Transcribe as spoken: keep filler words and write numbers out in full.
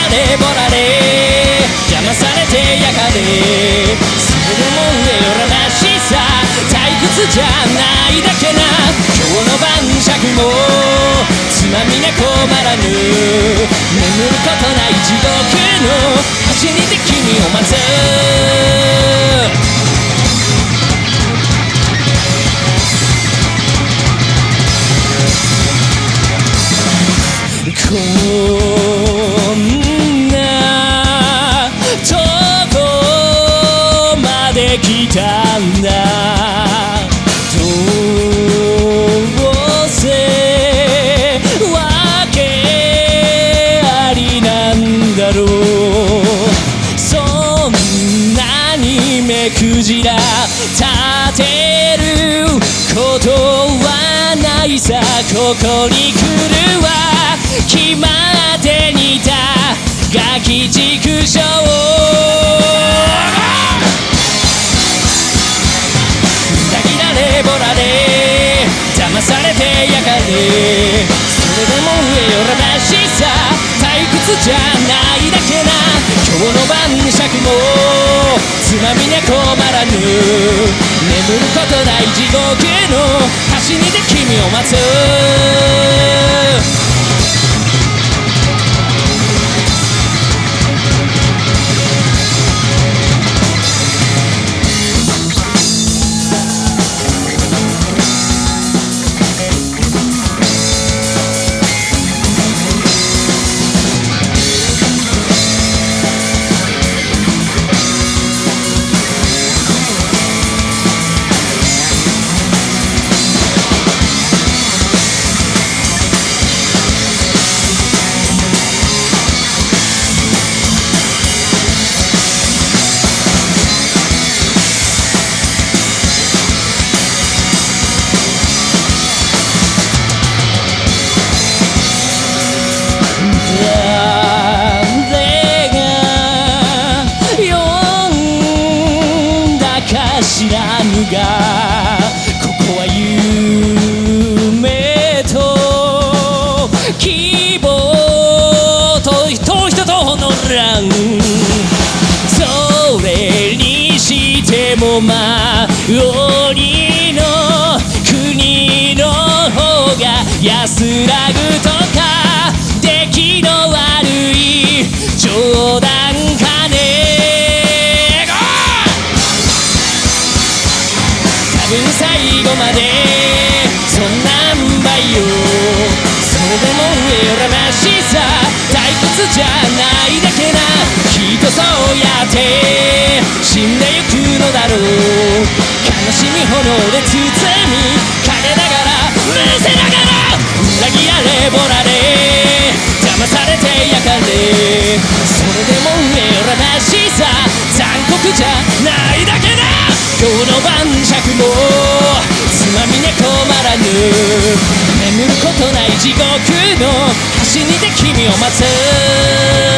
れぼられ邪魔されてやがれそれでも上よらなしさ退屈じゃないだけな今日の晩酌もつまみね困らぬ眠ることない地獄の端にて君を待つこんなとこまで来たんだどうせわけありなんだろうそんなに目くじら立てることはないさここに来るわ決まって似たガキ畜生裏切られぼられ騙されてやがれそれでも上よらなしさ退屈じゃないだけな今日の晩酌もつまみね困らぬ眠ることない地獄の端にて君を待つ知らぬがここは夢と希望と人人との乱それにしてもまあ鬼の国の方が安らぐとか出来の悪い冗談かね最後までそんなんばいよそれでも上よらなしさ退屈じゃないだけなきっとそうやって死んでゆくのだろう悲しみ炎で包みかれながらむせながら裏切られぼられ騙されてやがれそれでも上よらなしさ残酷じゃないだけな今日の晩酌もつまみね困らぬ眠ることない地獄の端にて君を待つ